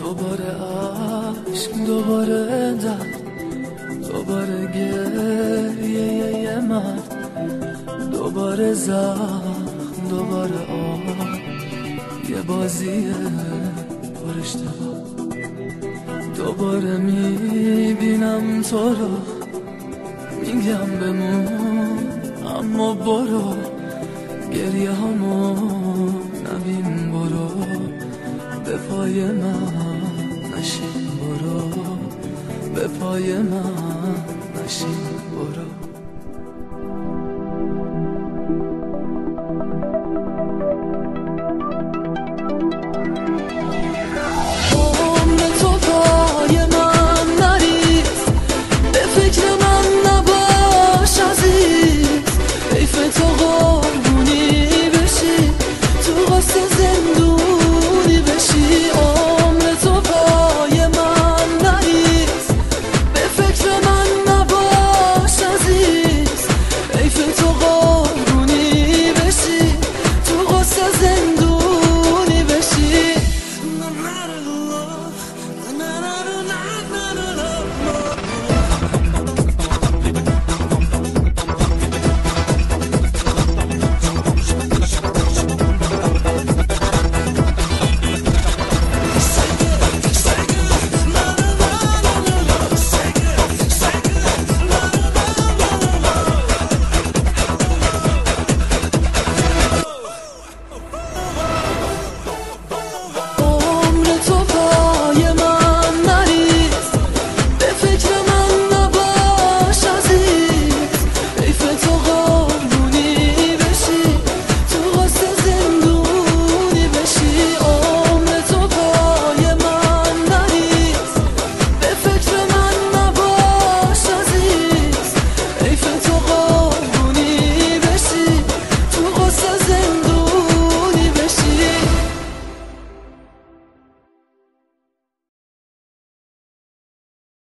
دوباره عشق، دوباره درد، دوباره گریه مرد، دوباره زخم، دوباره آه، یه بازی پر اشتباه. دوباره میبینم تو رو، میگم بمون اما برو، گریه همو نبین، برو به پای من نشین، برو به پای من نشین، برو.